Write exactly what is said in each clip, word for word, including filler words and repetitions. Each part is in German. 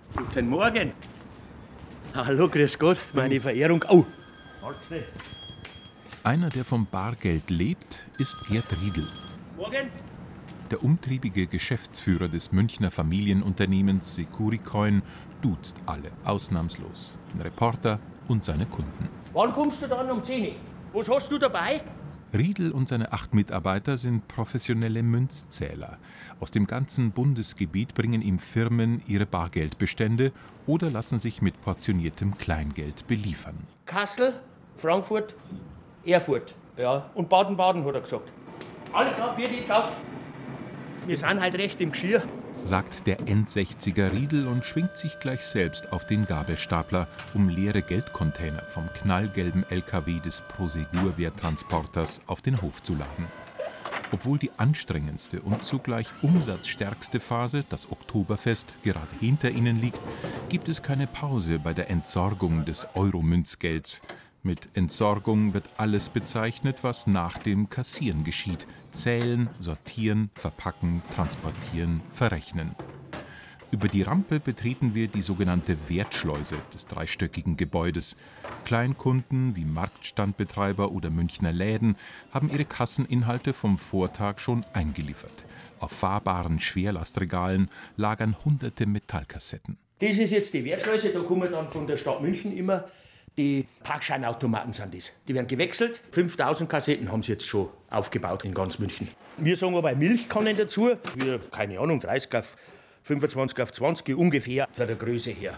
Guten Morgen. Hallo, grüß Gott, meine Verehrung. Oh, halt schnell. Einer, der vom Bargeld lebt, ist Gerd Riedl. Morgen. Der umtriebige Geschäftsführer des Münchner Familienunternehmens Securicoin duzt alle, ausnahmslos. Den Reporter und seine Kunden. Wann kommst du dann um zehn Uhr? Was hast du dabei? Riedl und seine acht Mitarbeiter sind professionelle Münzzähler. Aus dem ganzen Bundesgebiet bringen ihm Firmen ihre Bargeldbestände oder lassen sich mit portioniertem Kleingeld beliefern. Kassel, Frankfurt, Erfurt, ja, und Baden-Baden, hat er gesagt. Alles klar, für die, ciao. Wir sind halt recht im Geschirr. Sagt der Endsechziger Riedl und schwingt sich gleich selbst auf den Gabelstapler, um leere Geldcontainer vom knallgelben L K W des Prosegur-Werttransporters auf den Hof zu laden. Obwohl die anstrengendste und zugleich umsatzstärkste Phase, das Oktoberfest, gerade hinter ihnen liegt, gibt es keine Pause bei der Entsorgung des Euro-Münzgelds. Mit Entsorgung wird alles bezeichnet, was nach dem Kassieren geschieht. Zählen, sortieren, verpacken, transportieren, verrechnen. Über die Rampe betreten wir die sogenannte Wertschleuse des dreistöckigen Gebäudes. Kleinkunden wie Marktstandbetreiber oder Münchner Läden haben ihre Kasseninhalte vom Vortag schon eingeliefert. Auf fahrbaren Schwerlastregalen lagern hunderte Metallkassetten. Das ist jetzt die Wertschleuse, da kommen dann von der Stadt München immer die Parkscheinautomaten sind das. Die werden gewechselt. fünftausend Kassetten haben sie jetzt schon aufgebaut in ganz München. Wir sagen aber Milchkannen dazu. Wir, keine Ahnung, dreißig auf fünfundzwanzig auf zwanzig ungefähr von der Größe her.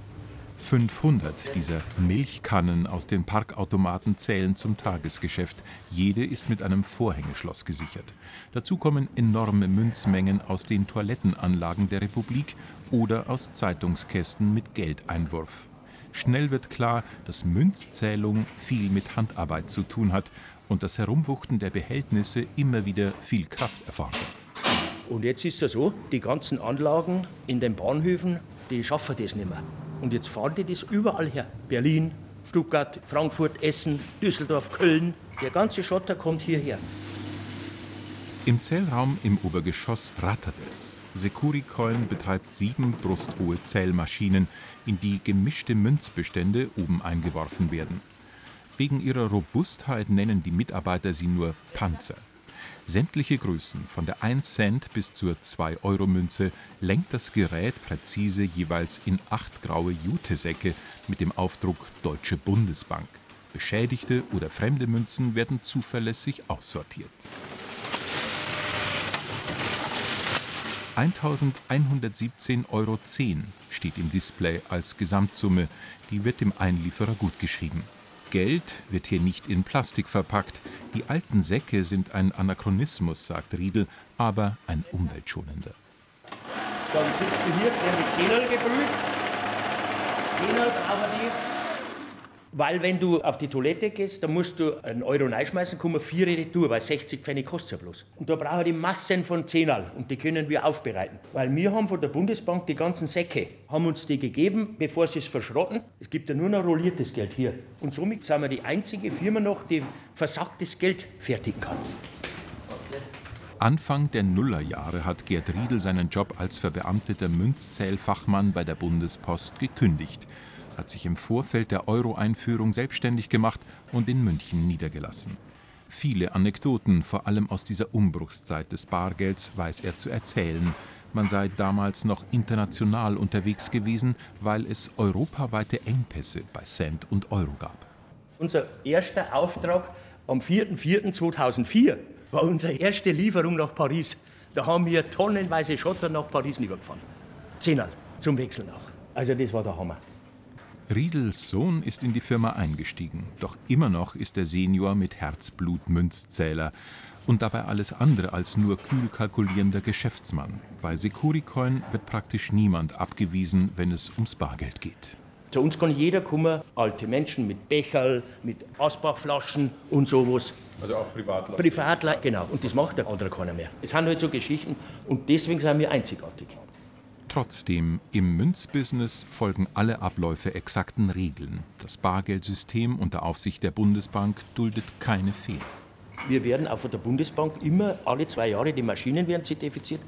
fünfhundert dieser Milchkannen aus den Parkautomaten zählen zum Tagesgeschäft. Jede ist mit einem Vorhängeschloss gesichert. Dazu kommen enorme Münzmengen aus den Toilettenanlagen der Republik oder aus Zeitungskästen mit Geldeinwurf. Schnell wird klar, dass Münzzählung viel mit Handarbeit zu tun hat und das Herumwuchten der Behältnisse immer wieder viel Kraft erfordert. Und jetzt ist es so, die ganzen Anlagen in den Bahnhöfen, die schaffen das nicht mehr. Und jetzt fahren die das überall her. Berlin, Stuttgart, Frankfurt, Essen, Düsseldorf, Köln. Der ganze Schotter kommt hierher. Im Zählraum im Obergeschoss rattert es. Securicoin betreibt sieben brusthohe Zählmaschinen, in die gemischte Münzbestände oben eingeworfen werden. Wegen ihrer Robustheit nennen die Mitarbeiter sie nur Panzer. Sämtliche Größen, von der ein Cent bis zur zwei Euro Münze, lenkt das Gerät präzise jeweils in acht graue Jutesäcke mit dem Aufdruck Deutsche Bundesbank. Beschädigte oder fremde Münzen werden zuverlässig aussortiert. eintausendeinhundertsiebzehn Euro zehn steht im Display als Gesamtsumme. Die wird dem Einlieferer gutgeschrieben. Geld wird hier nicht in Plastik verpackt. Die alten Säcke sind ein Anachronismus, sagt Riedl, aber ein umweltschonender. Dann sitzt du hier, werden die Zehnerl geprüft. Zehnerl brauchen die. Weil wenn du auf die Toilette gehst, dann musst du einen Euro reinschmeißen, kommen vier retour, weil sechzig Pfennig kostet ja bloß. Und da brauchen die Massen von Zehnerl und die können wir aufbereiten. Weil wir haben von der Bundesbank die ganzen Säcke, haben uns die gegeben, bevor sie es verschrotten. Es gibt ja nur noch rolliertes Geld hier. Und somit sind wir die einzige Firma noch, die versacktes Geld fertigen kann. Anfang der Nullerjahre hat Gerd Riedl seinen Job als verbeamteter Münzzählfachmann bei der Bundespost gekündigt, hat sich im Vorfeld der Euro-Einführung selbstständig gemacht und in München niedergelassen. Viele Anekdoten, vor allem aus dieser Umbruchszeit des Bargelds, weiß er zu erzählen. Man sei damals noch international unterwegs gewesen, weil es europaweite Engpässe bei Cent und Euro gab. Unser erster Auftrag am vierten vierten zweitausendvier war unsere erste Lieferung nach Paris. Da haben wir tonnenweise Schotter nach Paris übergefahren. Zehnerl zum Wechseln auch. Also das war der Hammer. Riedls Sohn ist in die Firma eingestiegen, doch immer noch ist der Senior mit Herzblut Münzzähler und dabei alles andere als nur kühl kalkulierender Geschäftsmann. Bei Securicoin wird praktisch niemand abgewiesen, wenn es ums Bargeld geht. Zu uns kann jeder kommen, alte Menschen mit Becherl, mit Asbachflaschen und sowas. Also auch Privatler? Privatler, genau. Und das macht der andere keiner mehr. Es sind halt so Geschichten und deswegen sind wir einzigartig. Trotzdem, im Münzbusiness folgen alle Abläufe exakten Regeln. Das Bargeldsystem unter Aufsicht der Bundesbank duldet keine Fehler. Wir werden auch von der Bundesbank immer alle zwei Jahre, die Maschinen werden zertifiziert,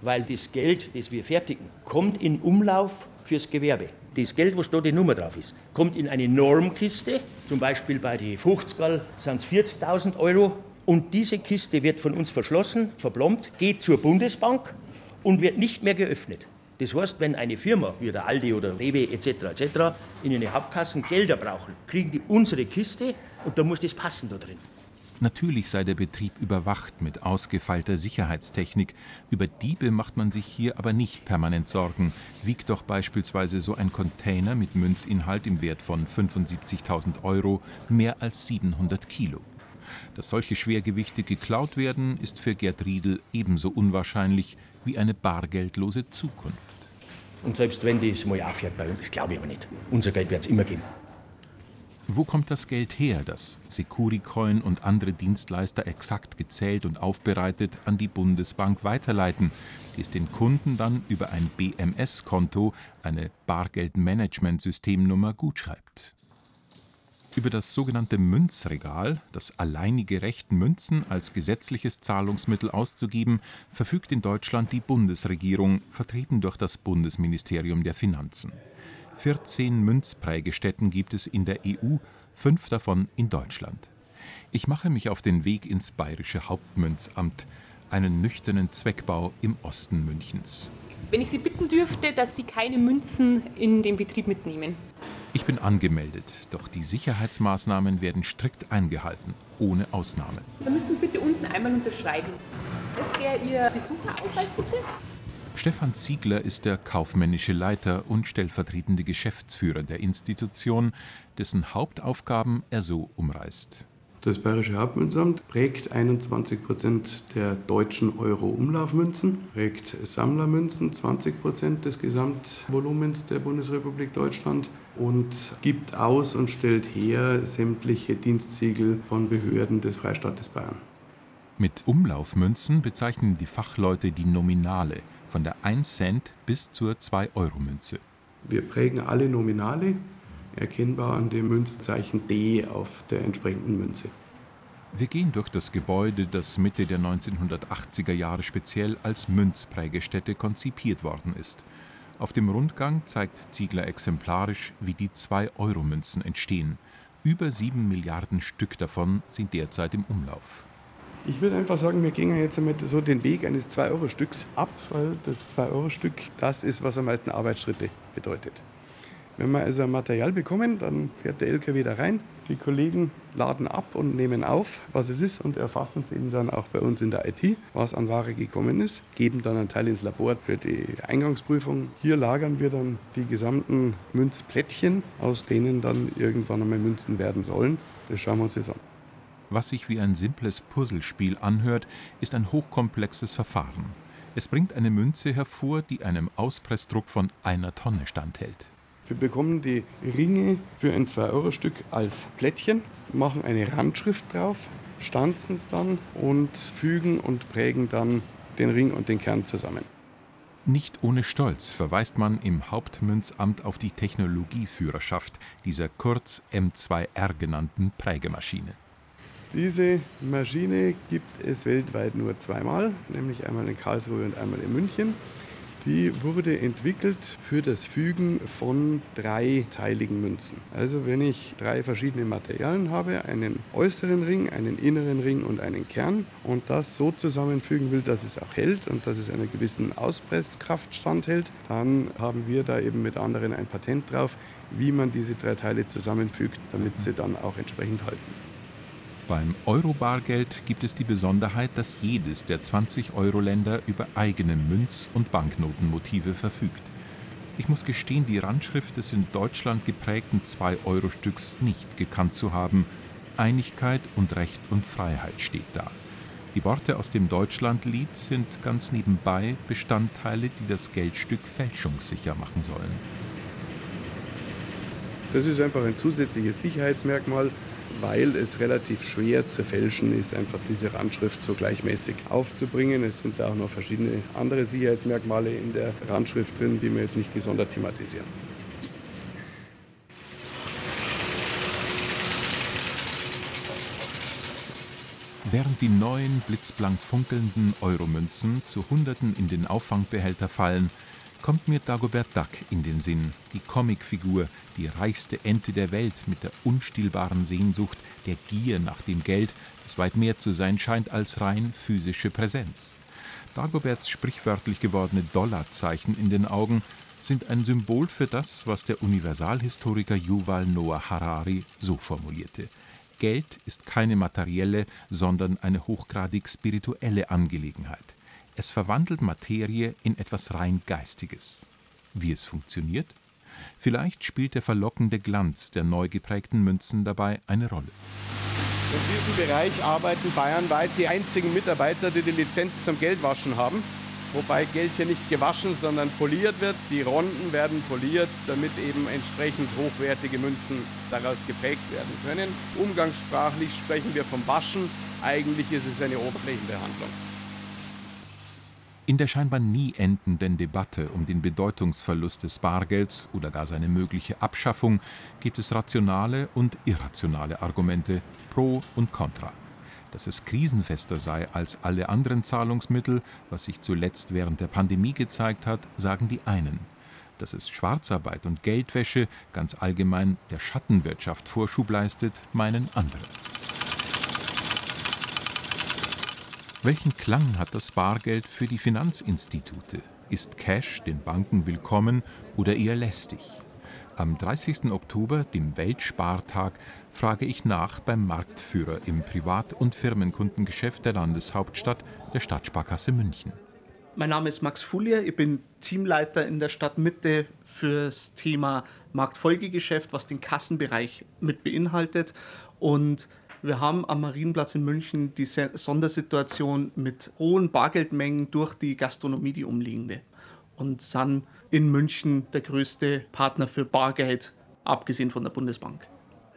weil das Geld, das wir fertigen, kommt in Umlauf fürs Gewerbe. Das Geld, was da die Nummer drauf ist, kommt in eine Normkiste, zum Beispiel bei den fünfzigerl sind es vierzigtausend Euro. Und diese Kiste wird von uns verschlossen, verplombt, geht zur Bundesbank und wird nicht mehr geöffnet. Das heißt, wenn eine Firma wie der Aldi oder Rewe et cetera et cetera in ihre Hauptkassen Gelder brauchen, kriegen die unsere Kiste und da muss das passen da drin. Natürlich sei der Betrieb überwacht mit ausgefeilter Sicherheitstechnik. Über Diebe macht man sich hier aber nicht permanent Sorgen. Wiegt doch beispielsweise so ein Container mit Münzinhalt im Wert von fünfundsiebzigtausend Euro mehr als siebenhundert Kilo. Dass solche Schwergewichte geklaut werden, ist für Gerd Riedl ebenso unwahrscheinlich wie eine bargeldlose Zukunft. Und selbst wenn das mal aufhört bei uns, das glaube ich aber nicht. Unser Geld wird es immer geben. Wo kommt das Geld her, das Securicoin und andere Dienstleister exakt gezählt und aufbereitet an die Bundesbank weiterleiten, die es den Kunden dann über ein B M S-Konto, eine Bargeldmanagementsystemnummer, gutschreibt? Über das sogenannte Münzregal, das alleinige Recht, Münzen als gesetzliches Zahlungsmittel auszugeben, verfügt in Deutschland die Bundesregierung, vertreten durch das Bundesministerium der Finanzen. vierzehn Münzprägestätten gibt es in der E U, fünf davon in Deutschland. Ich mache mich auf den Weg ins bayerische Hauptmünzamt, einen nüchternen Zweckbau im Osten Münchens. Wenn ich Sie bitten dürfte, dass Sie keine Münzen in den Betrieb mitnehmen. Ich bin angemeldet, doch die Sicherheitsmaßnahmen werden strikt eingehalten, ohne Ausnahme. Dann müssten Sie bitte unten einmal unterschreiben. Das wäre Ihr Besucherausweis, bitte. Stefan Ziegler ist der kaufmännische Leiter und stellvertretende Geschäftsführer der Institution, dessen Hauptaufgaben er so umreißt. Das Bayerische Hauptmünzamt prägt einundzwanzig Prozent der deutschen Euro-Umlaufmünzen, prägt Sammlermünzen, zwanzig Prozent des Gesamtvolumens der Bundesrepublik Deutschland und gibt aus und stellt her sämtliche Dienstsiegel von Behörden des Freistaates Bayern. Mit Umlaufmünzen bezeichnen die Fachleute die Nominale, von der ein Cent bis zur zwei Euro Münze. Wir prägen alle Nominale, erkennbar an dem Münzzeichen D auf der entsprechenden Münze. Wir gehen durch das Gebäude, das Mitte der neunzehnhundertachtziger Jahre speziell als Münzprägestätte konzipiert worden ist. Auf dem Rundgang zeigt Ziegler exemplarisch, wie die zwei Euro Münzen entstehen. Über sieben Milliarden Stück davon sind derzeit im Umlauf. Ich würde einfach sagen, wir gehen jetzt einmal so den Weg eines zwei Euro Stücks ab, weil das zwei Euro Stück das ist, was am meisten Arbeitsschritte bedeutet. Wenn wir also ein Material bekommen, dann fährt der L K W da rein, die Kollegen laden ab und nehmen auf, was es ist und erfassen es eben dann auch bei uns in der I T, was an Ware gekommen ist, geben dann einen Teil ins Labor für die Eingangsprüfung. Hier lagern wir dann die gesamten Münzplättchen, aus denen dann irgendwann einmal Münzen werden sollen. Das schauen wir uns jetzt an. Was sich wie ein simples Puzzlespiel anhört, ist ein hochkomplexes Verfahren. Es bringt eine Münze hervor, die einem Auspressdruck von einer Tonne standhält. Wir bekommen die Ringe für ein zwei Euro Stück als Plättchen, machen eine Randschrift drauf, stanzen es dann und fügen und prägen dann den Ring und den Kern zusammen. Nicht ohne Stolz verweist man im Hauptmünzamt auf die Technologieführerschaft dieser kurz M zwei R genannten Prägemaschine. Diese Maschine gibt es weltweit nur zweimal, nämlich einmal in Karlsruhe und einmal in München. Die wurde entwickelt für das Fügen von dreiteiligen Münzen. Also wenn ich drei verschiedene Materialien habe, einen äußeren Ring, einen inneren Ring und einen Kern und das so zusammenfügen will, dass es auch hält und dass es einer gewissen Auspresskraft standhält, dann haben wir da eben mit anderen ein Patent drauf, wie man diese drei Teile zusammenfügt, damit sie dann auch entsprechend halten. Beim Euro-Bargeld gibt es die Besonderheit, dass jedes der zwanzig-Euro-Länder über eigene Münz- und Banknotenmotive verfügt. Ich muss gestehen, die Randschrift des in Deutschland geprägten zwei Euro Stücks nicht gekannt zu haben. Einigkeit und Recht und Freiheit steht da. Die Worte aus dem Deutschlandlied sind ganz nebenbei Bestandteile, die das Geldstück fälschungssicher machen sollen. Das ist einfach ein zusätzliches Sicherheitsmerkmal, weil es relativ schwer zu fälschen ist, einfach diese Randschrift so gleichmäßig aufzubringen. Es sind da auch noch verschiedene andere Sicherheitsmerkmale in der Randschrift drin, die wir jetzt nicht gesondert thematisieren. Während die neuen, blitzblank funkelnden Euromünzen zu Hunderten in den Auffangbehälter fallen, kommt mir Dagobert Duck in den Sinn, die Comicfigur, die reichste Ente der Welt mit der unstillbaren Sehnsucht, der Gier nach dem Geld, das weit mehr zu sein scheint als rein physische Präsenz. Dagoberts sprichwörtlich gewordene Dollarzeichen in den Augen sind ein Symbol für das, was der Universalhistoriker Yuval Noah Harari so formulierte: Geld ist keine materielle, sondern eine hochgradig spirituelle Angelegenheit. Es verwandelt Materie in etwas rein Geistiges. Wie es funktioniert? Vielleicht spielt der verlockende Glanz der neu geprägten Münzen dabei eine Rolle. In diesem Bereich arbeiten bayernweit die einzigen Mitarbeiter, die die Lizenz zum Geldwaschen haben. Wobei Geld hier nicht gewaschen, sondern poliert wird. Die Ronden werden poliert, damit eben entsprechend hochwertige Münzen daraus geprägt werden können. Umgangssprachlich sprechen wir vom Waschen. Eigentlich ist es eine Oberflächenbehandlung. In der scheinbar nie endenden Debatte um den Bedeutungsverlust des Bargelds oder gar seine mögliche Abschaffung gibt es rationale und irrationale Argumente, pro und contra. Dass es krisenfester sei als alle anderen Zahlungsmittel, was sich zuletzt während der Pandemie gezeigt hat, sagen die einen. Dass es Schwarzarbeit und Geldwäsche, ganz allgemein der Schattenwirtschaft Vorschub leistet, meinen andere. Welchen Klang hat das Bargeld für die Finanzinstitute? Ist Cash den Banken willkommen oder eher lästig? Am dreißigsten Oktober, dem Weltspartag, frage ich nach beim Marktführer im Privat- und Firmenkundengeschäft der Landeshauptstadt, der Stadtsparkasse München. Mein Name ist Max Fulier, ich bin Teamleiter in der Stadtmitte fürs Thema Marktfolgegeschäft, was den Kassenbereich mit beinhaltet. Und wir haben am Marienplatz in München die Sondersituation mit hohen Bargeldmengen durch die Gastronomie, die umliegende. Und sind in München der größte Partner für Bargeld, abgesehen von der Bundesbank.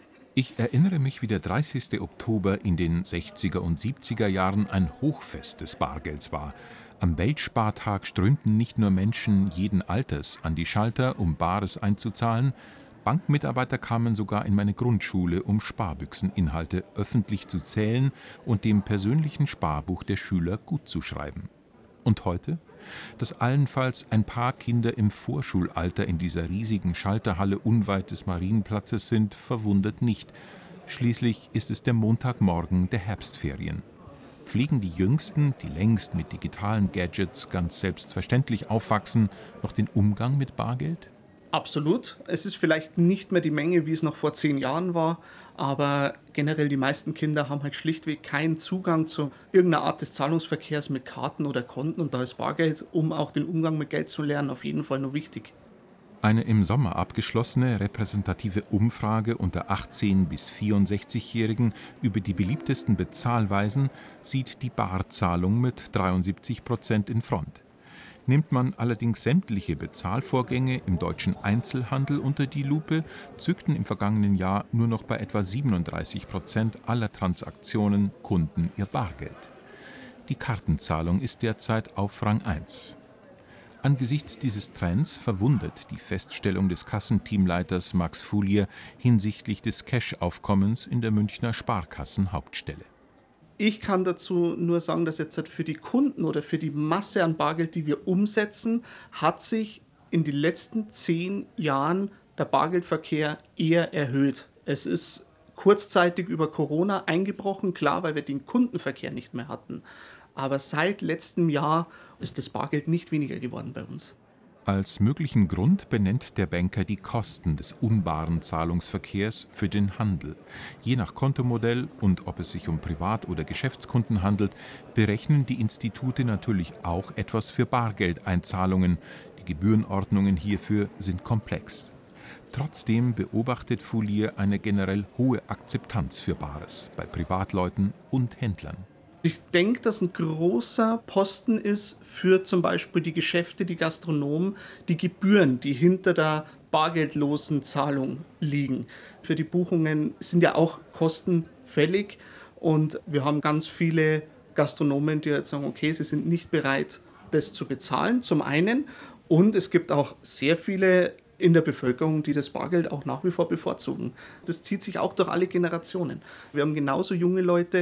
Ich erinnere mich, wie der dreißigste Oktober in den sechziger und siebziger Jahren ein Hochfest des Bargelds war. Am Weltspartag strömten nicht nur Menschen jeden Alters an die Schalter, um Bares einzuzahlen. Bankmitarbeiter kamen sogar in meine Grundschule, um Sparbüchseninhalte öffentlich zu zählen und dem persönlichen Sparbuch der Schüler gut zu schreiben. Und heute? Dass allenfalls ein paar Kinder im Vorschulalter in dieser riesigen Schalterhalle unweit des Marienplatzes sind, verwundert nicht. Schließlich ist es der Montagmorgen der Herbstferien. Pflegen die Jüngsten, die längst mit digitalen Gadgets ganz selbstverständlich aufwachsen, noch den Umgang mit Bargeld? Absolut. Es ist vielleicht nicht mehr die Menge, wie es noch vor zehn Jahren war, aber generell die meisten Kinder haben halt schlichtweg keinen Zugang zu irgendeiner Art des Zahlungsverkehrs mit Karten oder Konten, und da ist Bargeld, um auch den Umgang mit Geld zu lernen, auf jeden Fall noch wichtig. Eine im Sommer abgeschlossene repräsentative Umfrage unter achtzehn- bis vierundsechzigjährigen über die beliebtesten Bezahlweisen sieht die Barzahlung mit dreiundsiebzig Prozent in Front. Nimmt man allerdings sämtliche Bezahlvorgänge im deutschen Einzelhandel unter die Lupe, zückten im vergangenen Jahr nur noch bei etwa siebenunddreißig Prozent aller Transaktionen Kunden ihr Bargeld. Die Kartenzahlung ist derzeit auf Rang eins. Angesichts dieses Trends verwundert die Feststellung des Kassenteamleiters Max Fulier hinsichtlich des Cash-Aufkommens in der Münchner Sparkassen-Hauptstelle. Ich kann dazu nur sagen, dass jetzt für die Kunden oder für die Masse an Bargeld, die wir umsetzen, hat sich in den letzten zehn Jahren der Bargeldverkehr eher erhöht. Es ist kurzzeitig über Corona eingebrochen, klar, weil wir den Kundenverkehr nicht mehr hatten. Aber seit letztem Jahr ist das Bargeld nicht weniger geworden bei uns. Als möglichen Grund benennt der Banker die Kosten des unbaren Zahlungsverkehrs für den Handel. Je nach Kontomodell und ob es sich um Privat- oder Geschäftskunden handelt, berechnen die Institute natürlich auch etwas für Bargeldeinzahlungen. Die Gebührenordnungen hierfür sind komplex. Trotzdem beobachtet Fulier eine generell hohe Akzeptanz für Bares bei Privatleuten und Händlern. Ich denke, dass ein großer Posten ist für zum Beispiel die Geschäfte, die Gastronomen, die Gebühren, die hinter der bargeldlosen Zahlung liegen. Für die Buchungen sind ja auch Kosten fällig, und wir haben ganz viele Gastronomen, die jetzt sagen, okay, sie sind nicht bereit, das zu bezahlen, zum einen, und es gibt auch sehr viele in der Bevölkerung, die das Bargeld auch nach wie vor bevorzugen. Das zieht sich auch durch alle Generationen. Wir haben genauso junge Leute,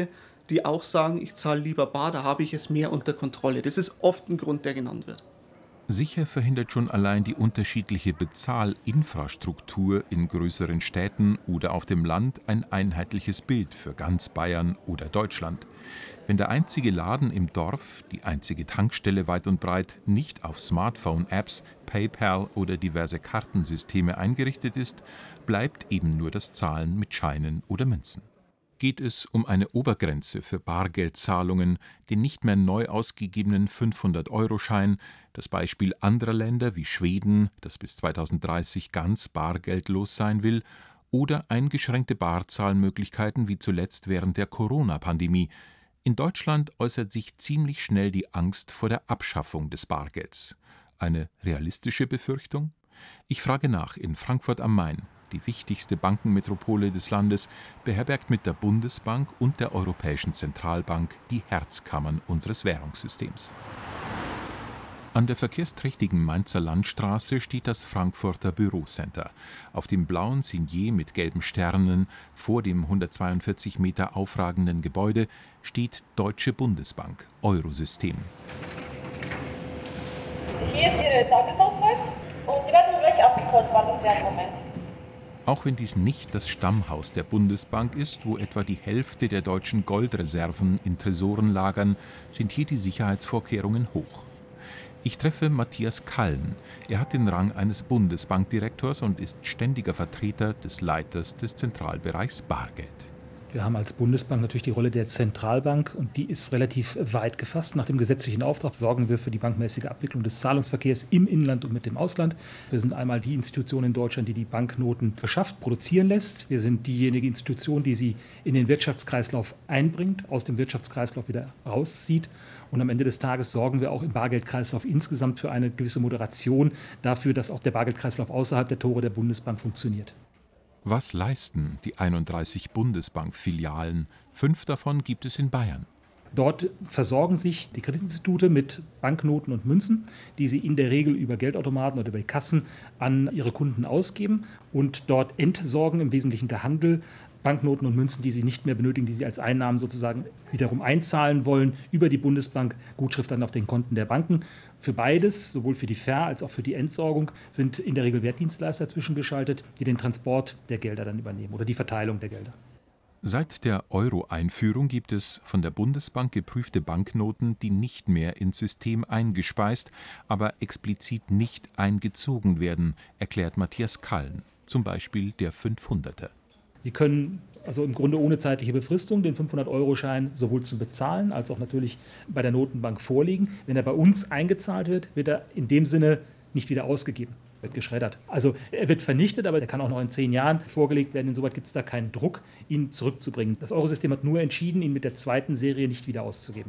die auch sagen, ich zahle lieber bar, da habe ich es mehr unter Kontrolle. Das ist oft ein Grund, der genannt wird. Sicher verhindert schon allein die unterschiedliche Bezahlinfrastruktur in größeren Städten oder auf dem Land ein einheitliches Bild für ganz Bayern oder Deutschland. Wenn der einzige Laden im Dorf, die einzige Tankstelle weit und breit nicht auf Smartphone-Apps, PayPal oder diverse Kartensysteme eingerichtet ist, bleibt eben nur das Zahlen mit Scheinen oder Münzen. Geht es um eine Obergrenze für Bargeldzahlungen, den nicht mehr neu ausgegebenen fünfhundert-Euro-Schein, das Beispiel anderer Länder wie Schweden, das bis zweitausenddreißig ganz bargeldlos sein will, oder eingeschränkte Barzahlmöglichkeiten wie zuletzt während der Corona-Pandemie. In Deutschland äußert sich ziemlich schnell die Angst vor der Abschaffung des Bargelds. Eine realistische Befürchtung? Ich frage nach in Frankfurt am Main. Die wichtigste Bankenmetropole des Landes beherbergt mit der Bundesbank und der Europäischen Zentralbank die Herzkammern unseres Währungssystems. An der verkehrsträchtigen Mainzer Landstraße steht das Frankfurter Bürocenter. Auf dem blauen Signet mit gelben Sternen vor dem hundertzweiundvierzig Meter aufragenden Gebäude steht Deutsche Bundesbank, Eurosystem. Hier ist Ihr Tagesausweis und Sie werden gleich abgeholt. Warten Sie einen Moment. Auch wenn dies nicht das Stammhaus der Bundesbank ist, wo etwa die Hälfte der deutschen Goldreserven in Tresoren lagern, sind hier die Sicherheitsvorkehrungen hoch. Ich treffe Matthias Kallen. Er hat den Rang eines Bundesbankdirektors und ist ständiger Vertreter des Leiters des Zentralbereichs Bargeld. Wir haben als Bundesbank natürlich die Rolle der Zentralbank und die ist relativ weit gefasst. Nach dem gesetzlichen Auftrag sorgen wir für die bankmäßige Abwicklung des Zahlungsverkehrs im Inland und mit dem Ausland. Wir sind einmal die Institution in Deutschland, die die Banknoten beschafft, produzieren lässt. Wir sind diejenige Institution, die sie in den Wirtschaftskreislauf einbringt, aus dem Wirtschaftskreislauf wieder rauszieht. Und am Ende des Tages sorgen wir auch im Bargeldkreislauf insgesamt für eine gewisse Moderation, dafür, dass auch der Bargeldkreislauf außerhalb der Tore der Bundesbank funktioniert. Was leisten die einunddreißig Bundesbank-Filialen? Fünf davon gibt es in Bayern. Dort versorgen sich die Kreditinstitute mit Banknoten und Münzen, die sie in der Regel über Geldautomaten oder über die Kassen an ihre Kunden ausgeben und dort entsorgen im Wesentlichen der Handel Banknoten und Münzen, die sie nicht mehr benötigen, die sie als Einnahmen sozusagen wiederum einzahlen wollen, über die Bundesbank, Gutschrift dann auf den Konten der Banken. Für beides, sowohl für die Ver- als auch für die Entsorgung, sind in der Regel Wertdienstleister zwischengeschaltet, die den Transport der Gelder dann übernehmen oder die Verteilung der Gelder. Seit der Euro-Einführung gibt es von der Bundesbank geprüfte Banknoten, die nicht mehr ins System eingespeist, aber explizit nicht eingezogen werden, erklärt Matthias Kallen, zum Beispiel der fünfhunderter. Sie können also im Grunde ohne zeitliche Befristung den fünfhundert-Euro-Schein sowohl zum Bezahlen als auch natürlich bei der Notenbank vorlegen. Wenn er bei uns eingezahlt wird, wird er in dem Sinne nicht wieder ausgegeben, wird geschreddert. Also er wird vernichtet, aber er kann auch noch in zehn Jahren vorgelegt werden. Insoweit gibt es da keinen Druck, ihn zurückzubringen. Das Eurosystem hat nur entschieden, ihn mit der zweiten Serie nicht wieder auszugeben.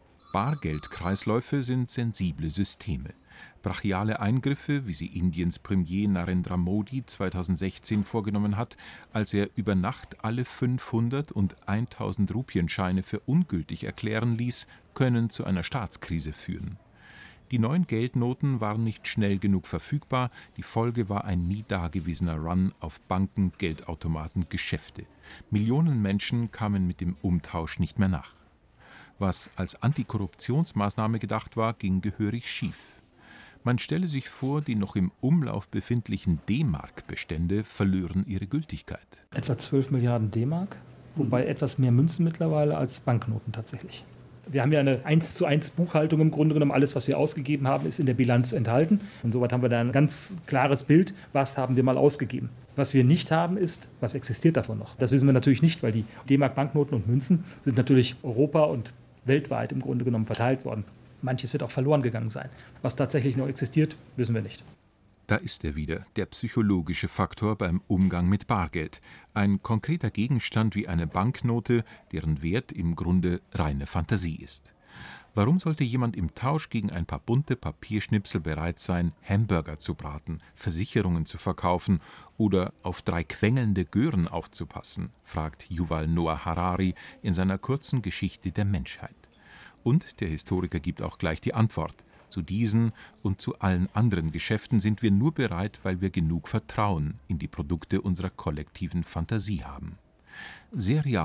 Bargeldkreisläufe sind sensible Systeme. Brachiale Eingriffe, wie sie Indiens Premier Narendra Modi zweitausendsechzehn vorgenommen hat, als er über Nacht alle fünfhundert- und tausend Rupienscheine für ungültig erklären ließ, können zu einer Staatskrise führen. Die neuen Geldnoten waren nicht schnell genug verfügbar, die Folge war ein nie dagewesener Run auf Banken, Geldautomaten, Geschäfte. Millionen Menschen kamen mit dem Umtausch nicht mehr nach. Was als Antikorruptionsmaßnahme gedacht war, ging gehörig schief. Man stelle sich vor, die noch im Umlauf befindlichen D-Mark-Bestände verlören ihre Gültigkeit. Etwa zwölf Milliarden D-Mark, wobei etwas mehr Münzen mittlerweile als Banknoten tatsächlich. Wir haben ja eine eins zu eins Buchhaltung im Grunde genommen. Alles, was wir ausgegeben haben, ist in der Bilanz enthalten. Insoweit haben wir da ein ganz klares Bild, was haben wir mal ausgegeben. Was wir nicht haben, ist, was existiert davon noch. Das wissen wir natürlich nicht, weil die D-Mark-Banknoten und Münzen sind natürlich Europa und weltweit im Grunde genommen verteilt worden. Manches wird auch verloren gegangen sein. Was tatsächlich noch existiert, wissen wir nicht. Da ist er wieder, der psychologische Faktor beim Umgang mit Bargeld. Ein konkreter Gegenstand wie eine Banknote, deren Wert im Grunde reine Fantasie ist. Warum sollte jemand im Tausch gegen ein paar bunte Papierschnipsel bereit sein, Hamburger zu braten, Versicherungen zu verkaufen oder auf drei quengelnde Gören aufzupassen, fragt Yuval Noah Harari in seiner kurzen Geschichte der Menschheit. Und der Historiker gibt auch gleich die Antwort. Zu diesen und zu allen anderen Geschäften sind wir nur bereit, weil wir genug Vertrauen in die Produkte unserer kollektiven Fantasie haben. Sehr real,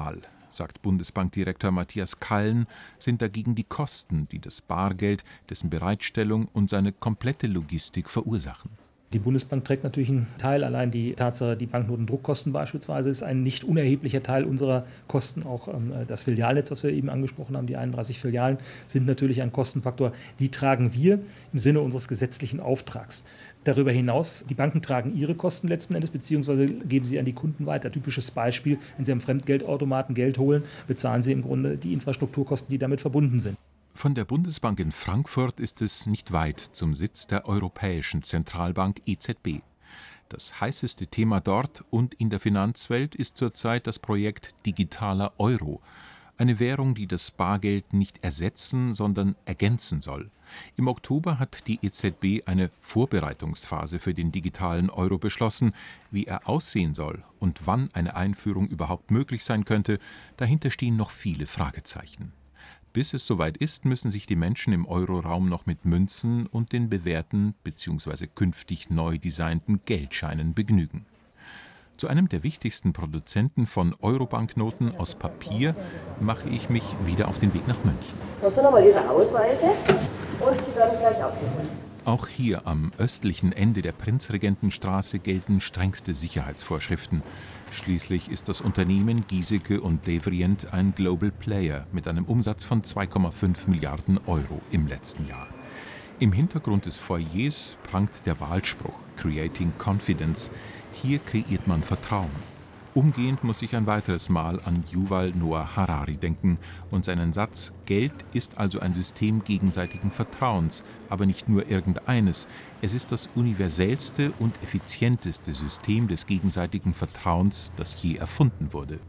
sagt Bundesbankdirektor Matthias Kallen, sind dagegen die Kosten, die das Bargeld, dessen Bereitstellung und seine komplette Logistik verursachen. Die Bundesbank trägt natürlich einen Teil, allein die Tatsache, die Banknotendruckkosten beispielsweise ist ein nicht unerheblicher Teil unserer Kosten. Auch das Filialnetz, was wir eben angesprochen haben, die einunddreißig Filialen, sind natürlich ein Kostenfaktor. Die tragen wir im Sinne unseres gesetzlichen Auftrags. Darüber hinaus, die Banken tragen ihre Kosten letzten Endes, beziehungsweise geben sie an die Kunden weiter. Typisches Beispiel, wenn Sie am Fremdgeldautomaten Geld holen, bezahlen Sie im Grunde die Infrastrukturkosten, die damit verbunden sind. Von der Bundesbank in Frankfurt ist es nicht weit zum Sitz der Europäischen Zentralbank E Z B. Das heißeste Thema dort und in der Finanzwelt ist zurzeit das Projekt Digitaler Euro. Eine Währung, die das Bargeld nicht ersetzen, sondern ergänzen soll. Im Oktober hat die E Z B eine Vorbereitungsphase für den digitalen Euro beschlossen. Wie er aussehen soll und wann eine Einführung überhaupt möglich sein könnte, dahinter stehen noch viele Fragezeichen. Bis es soweit ist, müssen sich die Menschen im Euroraum noch mit Münzen und den bewährten bzw. künftig neu designten Geldscheinen begnügen. Zu einem der wichtigsten Produzenten von Euro-Banknoten aus Papier mache ich mich wieder auf den Weg nach München. Das sind nochmal Ihre Ausweise und Sie werden gleich abgeholt. Auch hier am östlichen Ende der Prinzregentenstraße gelten strengste Sicherheitsvorschriften. Schließlich ist das Unternehmen Giesecke und Devrient ein Global Player mit einem Umsatz von zwei Komma fünf Milliarden Euro im letzten Jahr. Im Hintergrund des Foyers prangt der Wahlspruch Creating Confidence. Hier kreiert man Vertrauen. Umgehend muss ich ein weiteres Mal an Yuval Noah Harari denken und seinen Satz: Geld ist also ein System gegenseitigen Vertrauens, aber nicht nur irgendeines. Es ist das universellste und effizienteste System des gegenseitigen Vertrauens, das je erfunden wurde.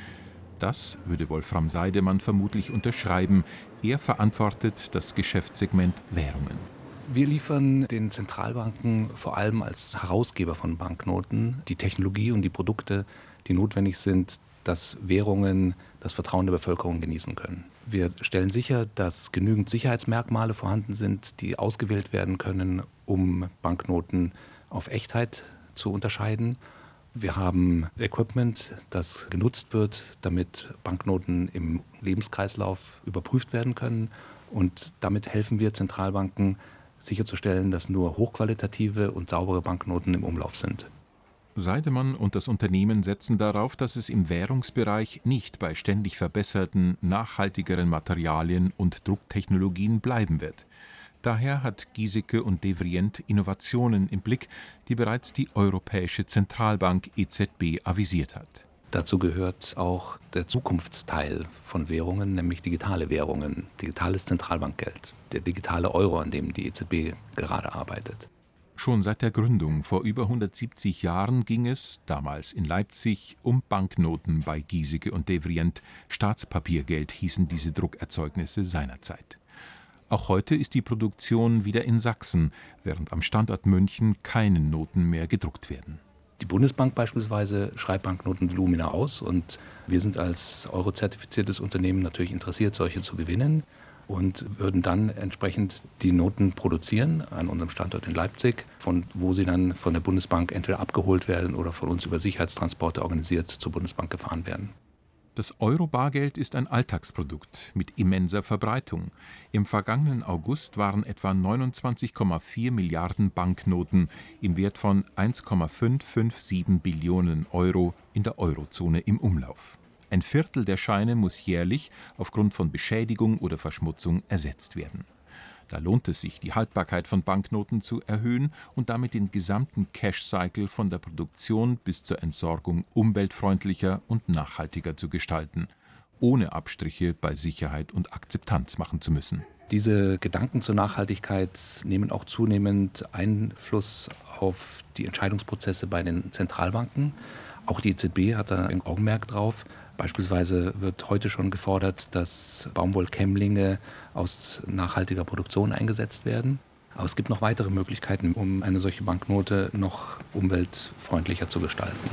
Das würde Wolfram Seidemann vermutlich unterschreiben. Er verantwortet das Geschäftssegment Währungen. Wir liefern den Zentralbanken vor allem als Herausgeber von Banknoten die Technologie und die Produkte, die notwendig sind, dass Währungen das Vertrauen der Bevölkerung genießen können. Wir stellen sicher, dass genügend Sicherheitsmerkmale vorhanden sind, die ausgewählt werden können, um Banknoten auf Echtheit zu unterscheiden. Wir haben Equipment, das genutzt wird, damit Banknoten im Lebenskreislauf überprüft werden können. Und damit helfen wir Zentralbanken, sicherzustellen, dass nur hochqualitative und saubere Banknoten im Umlauf sind. Seidemann und das Unternehmen setzen darauf, dass es im Währungsbereich nicht bei ständig verbesserten, nachhaltigeren Materialien und Drucktechnologien bleiben wird. Daher hat Giesecke und Devrient Innovationen im Blick, die bereits die Europäische Zentralbank E Z B avisiert hat. Dazu gehört auch der Zukunftsteil von Währungen, nämlich digitale Währungen, digitales Zentralbankgeld, der digitale Euro, an dem die E Z B gerade arbeitet. Schon seit der Gründung vor über hundertsiebzig Jahren ging es, damals in Leipzig, um Banknoten bei Giesecke und Devrient. Staatspapiergeld hießen diese Druckerzeugnisse seinerzeit. Auch heute ist die Produktion wieder in Sachsen, während am Standort München keine Noten mehr gedruckt werden. Die Bundesbank beispielsweise schreibt Banknotenvolumina aus und wir sind als Euro-zertifiziertes Unternehmen natürlich interessiert, solche zu gewinnen und würden dann entsprechend die Noten produzieren an unserem Standort in Leipzig, von wo sie dann von der Bundesbank entweder abgeholt werden oder von uns über Sicherheitstransporte organisiert zur Bundesbank gefahren werden. Das Euro-Bargeld ist ein Alltagsprodukt mit immenser Verbreitung. Im vergangenen August waren etwa neunundzwanzig Komma vier Milliarden Banknoten im Wert von eins Komma fünf fünf sieben Billionen Euro in der Eurozone im Umlauf. Ein Viertel der Scheine muss jährlich aufgrund von Beschädigung oder Verschmutzung ersetzt werden. Da lohnt es sich, die Haltbarkeit von Banknoten zu erhöhen und damit den gesamten Cash-Cycle von der Produktion bis zur Entsorgung umweltfreundlicher und nachhaltiger zu gestalten, ohne Abstriche bei Sicherheit und Akzeptanz machen zu müssen. Diese Gedanken zur Nachhaltigkeit nehmen auch zunehmend Einfluss auf die Entscheidungsprozesse bei den Zentralbanken. Auch die E Z B hat da ein Augenmerk drauf. Beispielsweise wird heute schon gefordert, dass Baumwollkämmlinge aus nachhaltiger Produktion eingesetzt werden. Aber es gibt noch weitere Möglichkeiten, um eine solche Banknote noch umweltfreundlicher zu gestalten.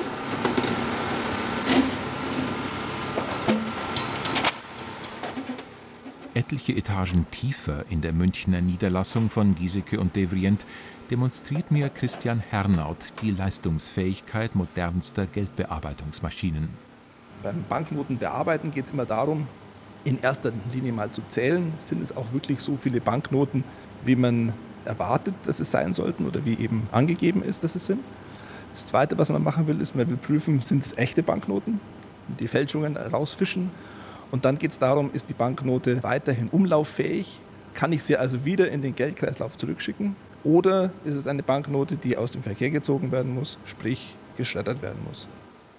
Etliche Etagen tiefer in der Münchner Niederlassung von Giesecke und Devrient demonstriert mir Christian Hernaut die Leistungsfähigkeit modernster Geldbearbeitungsmaschinen. Beim Banknoten bearbeiten geht es immer darum, in erster Linie mal zu zählen, sind es auch wirklich so viele Banknoten, wie man erwartet, dass es sein sollten oder wie eben angegeben ist, dass es sind. Das Zweite, was man machen will, ist, man will prüfen, sind es echte Banknoten, die Fälschungen rausfischen. Und dann geht es darum, ist die Banknote weiterhin umlauffähig, kann ich sie also wieder in den Geldkreislauf zurückschicken oder ist es eine Banknote, die aus dem Verkehr gezogen werden muss, sprich geschreddert werden muss.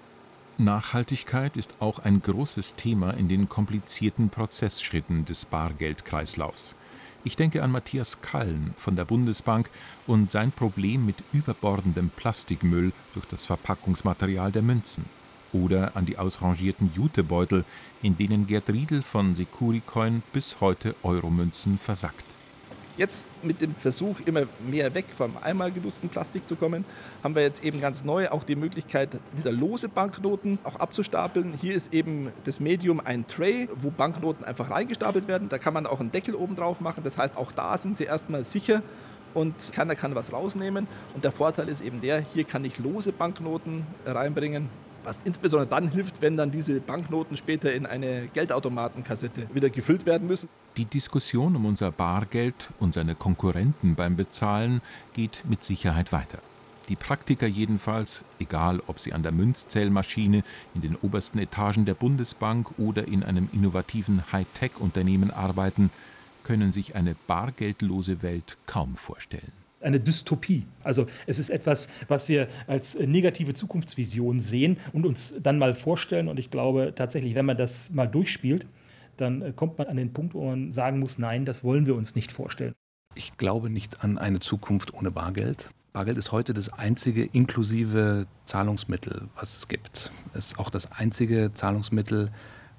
Nachhaltigkeit ist auch ein großes Thema in den komplizierten Prozessschritten des Bargeldkreislaufs. Ich denke an Matthias Kallen von der Bundesbank und sein Problem mit überbordendem Plastikmüll durch das Verpackungsmaterial der Münzen. Oder an die ausrangierten Jutebeutel, in denen Gerd Riedl von Securicoin bis heute Euromünzen versackt. Jetzt mit dem Versuch, immer mehr weg vom einmal genutzten Plastik zu kommen, haben wir jetzt eben ganz neu auch die Möglichkeit, wieder lose Banknoten auch abzustapeln. Hier ist eben das Medium ein Tray, wo Banknoten einfach reingestapelt werden. Da kann man auch einen Deckel oben drauf machen. Das heißt, auch da sind sie erstmal sicher und keiner kann was rausnehmen. Und der Vorteil ist eben der, hier kann ich lose Banknoten reinbringen. Was insbesondere dann hilft, wenn dann diese Banknoten später in eine Geldautomatenkassette wieder gefüllt werden müssen. Die Diskussion um unser Bargeld und seine Konkurrenten beim Bezahlen geht mit Sicherheit weiter. Die Praktiker jedenfalls, egal ob sie an der Münzzählmaschine, in den obersten Etagen der Bundesbank oder in einem innovativen Hightech-Unternehmen arbeiten, können sich eine bargeldlose Welt kaum vorstellen. Eine Dystopie. Also es ist etwas, was wir als negative Zukunftsvision sehen und uns dann mal vorstellen. Und ich glaube tatsächlich, wenn man das mal durchspielt, dann kommt man an den Punkt, wo man sagen muss, nein, das wollen wir uns nicht vorstellen. Ich glaube nicht an eine Zukunft ohne Bargeld. Bargeld ist heute das einzige inklusive Zahlungsmittel, was es gibt. Es ist auch das einzige Zahlungsmittel,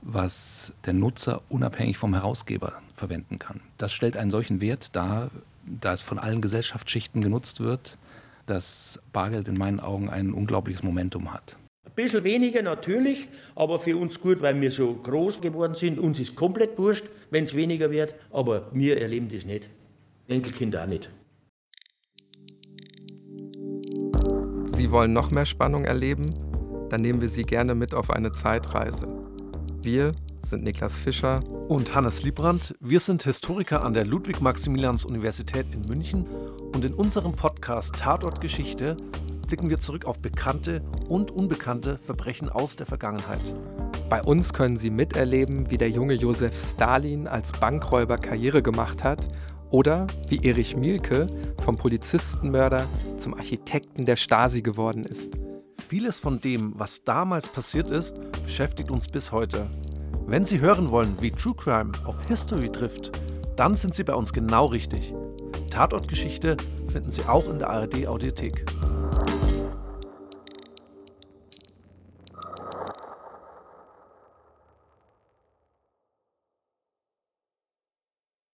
was der Nutzer unabhängig vom Herausgeber verwenden kann. Das stellt einen solchen Wert dar, da es von allen Gesellschaftsschichten genutzt wird, dass Bargeld in meinen Augen ein unglaubliches Momentum hat. Ein bisschen weniger natürlich, aber für uns gut, weil wir so groß geworden sind. Uns ist komplett wurscht, wenn es weniger wird, aber wir erleben das nicht. Enkelkinder auch nicht. Sie wollen noch mehr Spannung erleben? Dann nehmen wir Sie gerne mit auf eine Zeitreise. Wir sind Niklas Fischer und Hannes Liebrandt. Wir sind Historiker an der Ludwig-Maximilians-Universität in München und in unserem Podcast Tatort Geschichte blicken wir zurück auf bekannte und unbekannte Verbrechen aus der Vergangenheit. Bei uns können Sie miterleben, wie der junge Josef Stalin als Bankräuber Karriere gemacht hat oder wie Erich Mielke vom Polizistenmörder zum Architekten der Stasi geworden ist. Vieles von dem, was damals passiert ist, beschäftigt uns bis heute. Wenn Sie hören wollen, wie True Crime auf History trifft, dann sind Sie bei uns genau richtig. Tatortgeschichte finden Sie auch in der A R D-Audiothek.